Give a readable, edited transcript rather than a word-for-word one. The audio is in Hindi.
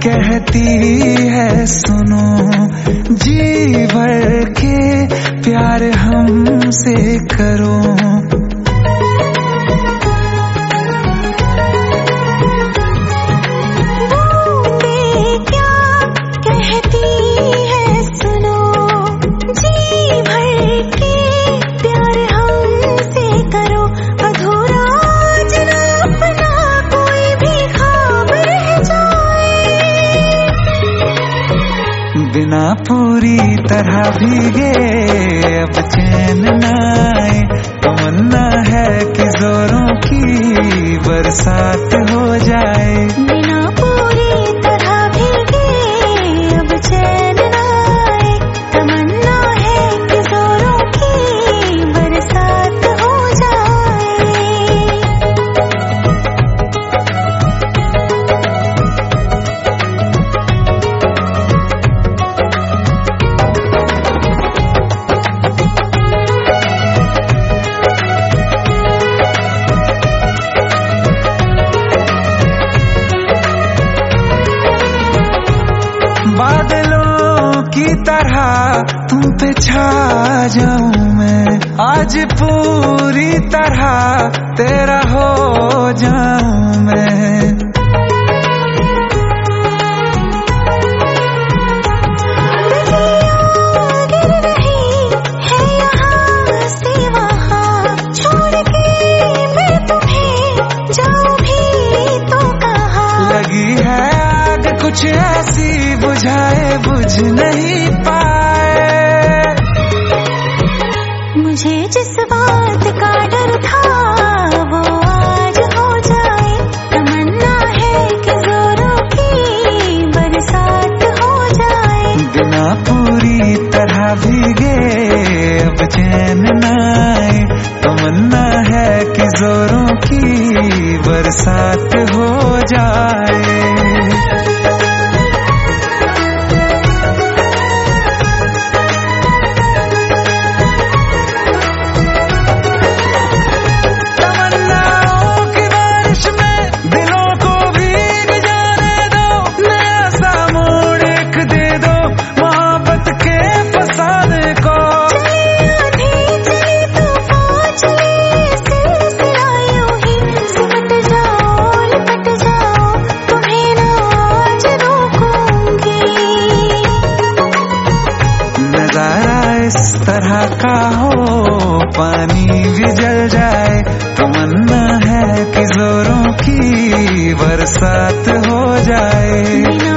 कहती है सुनो, जी भर के प्यार हमसे करो। बिना पूरी तरह भीगे अब चैन न आए, तमन्ना है कि जोरों की बरसात हो जाए। बिना पूरी तरह भीगे अब चैन न आए, तमन्ना है कि जोरों की बरसात हो जाए। बादलों की तरह तुम पे छा जाऊं मैं, आज पूरी तरह तेरा हो जाऊं मैं। गिर रही है यहाँ से वहाँ, छोड़ के मैं तुम्हें जाऊं भी तो कहाँ। लगी है आग कुछ ऐसी बुझाए बुझ नहीं पाए, मुझे जिस बात का डर था वो आज हो जाए। तमन्ना है कि जोरों की बरसात हो जाए। बिना पूरी तरह भीगे अब चैन न आए, तमन्ना है कि जोरों की बरसात हो जाए। इस तरह का हो पानी भी जल जाए, तमन्ना है कि जोरों की बरसात हो जाए।